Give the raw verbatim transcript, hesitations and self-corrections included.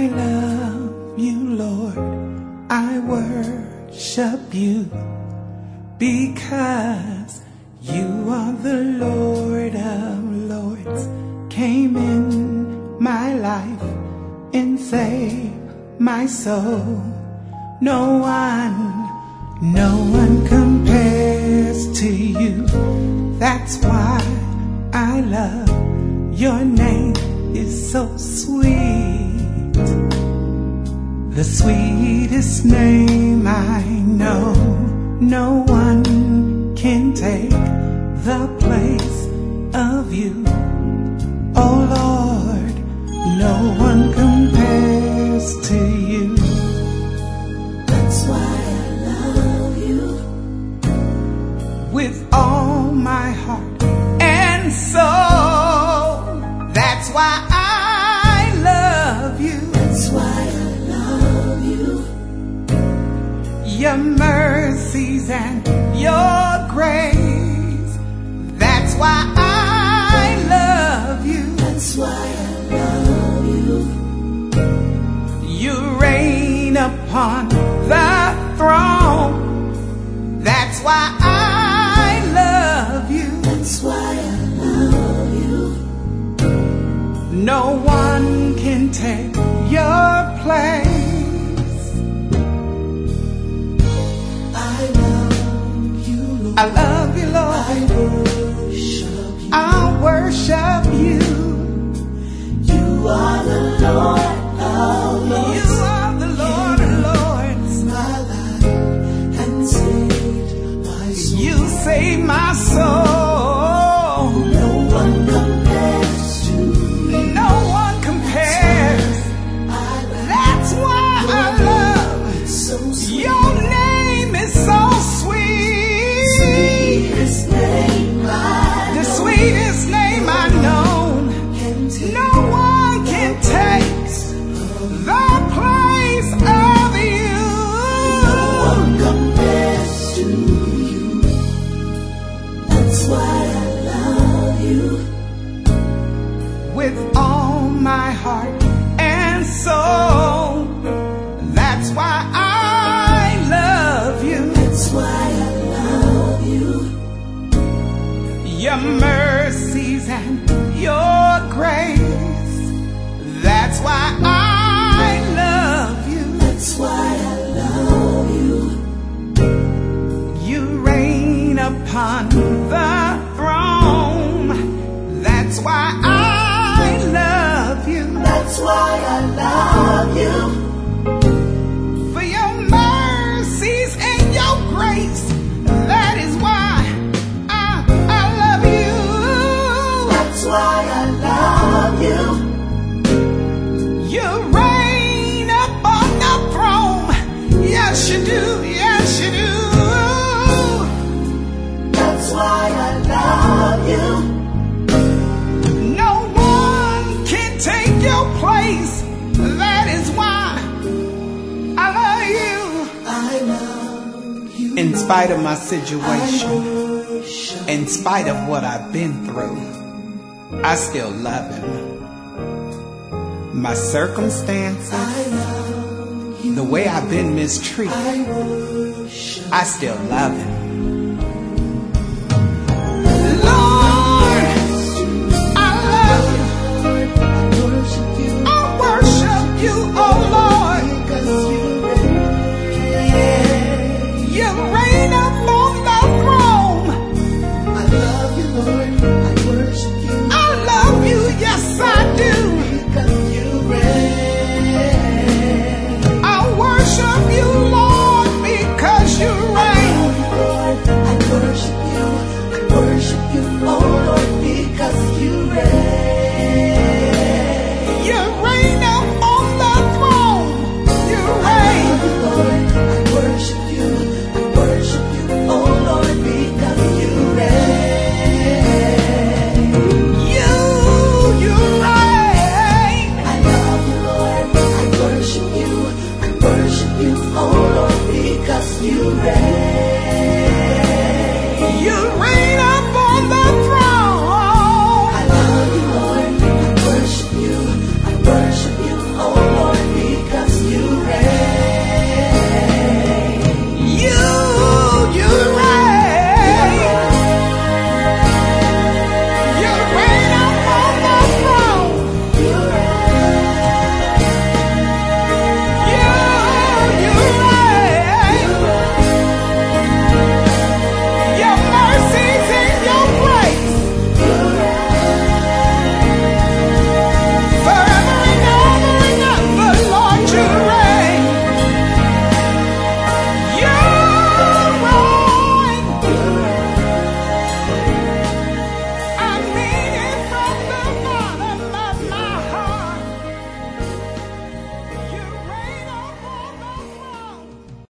I love you, Lord. I worship you because you are the Lord of Lords. Came in my life and saved my soul. No one, no one compares to you. That's why I love your name. Is so sweet, the sweetest name I know. No one can take the place of you. Oh Lord, no one compares to you. That's why I love you with all my heart and soul. That's why I love you. That's why I love you. Your mercies and your grace. That's why I love you. That's why I love you. You reign upon the throne. That's why I love you. That's why I love you. No one can take your place. I love you, Lord. I love you, Lord. I worship you. I worship you. You are the Lord of Lords. You are the Lord of Lords. My life and saved my soul. You saved my soul. No one compares to you. No one compares. That's why I love So sweet. your name is so sweet. Sweetest name I The know. sweetest name I know. Can take No one can take the place of you. No one compares to you. That's why I love you with all my heart and soul. That's why I love you. That's why I love you. Your mercies and your grace. That's why I love you. That's why I love you. You reign upon the throne. That's why I love you. That's why I love you. For your mercies and your grace. That is why I, I love you. That's why I love you. You reign upon the throne. Yes, you do. Yes, you do. That's why I love you. No one can take your place. That is why I love you. I love you. In spite of my situation, I worship in spite of what I've been through, I still love him. My circumstances, I love you. the way I've been mistreated, I worship I still love him.